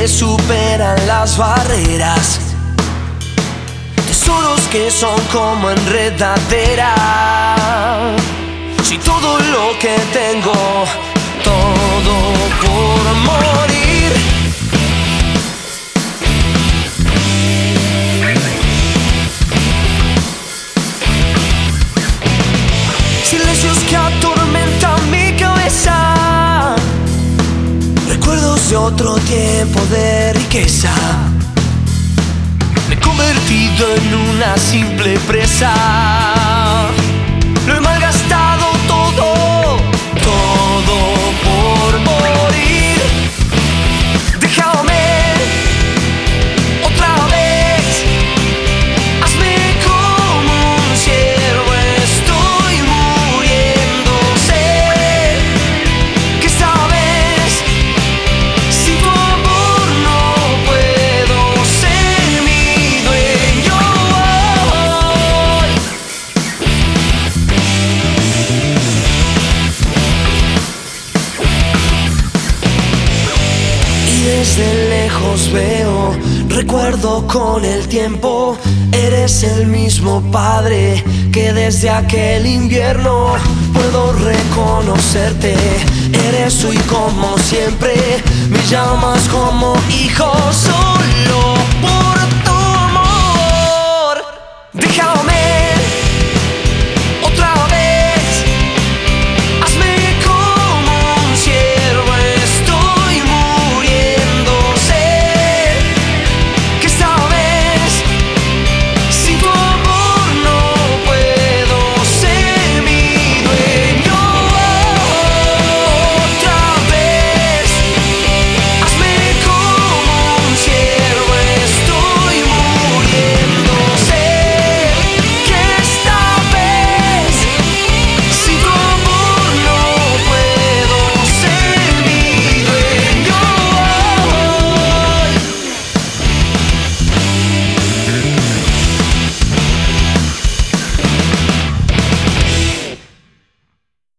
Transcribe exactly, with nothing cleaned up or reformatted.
que superan las barreras, tesoros que son como enredadera. Si todo lo que tengo, todo por morir. Silencios que atormentan mi cabeza, recuerdos de otro tiempo de riqueza. Me he convertido en una simple presa. Lo he malgastado todo, todo por morir. Déjame otra vez, hazme como un ciervo. Estoy muriendo, sé que esta vez sin tu amor no puedo ser mi dueño. Y desde lejos veo, recuerdo con el tiempo, eres el mismo padre que desde aquel invierno puedo reconocerte. Eres hoy como siempre, me llamas como hijo solo por tu amor. Deja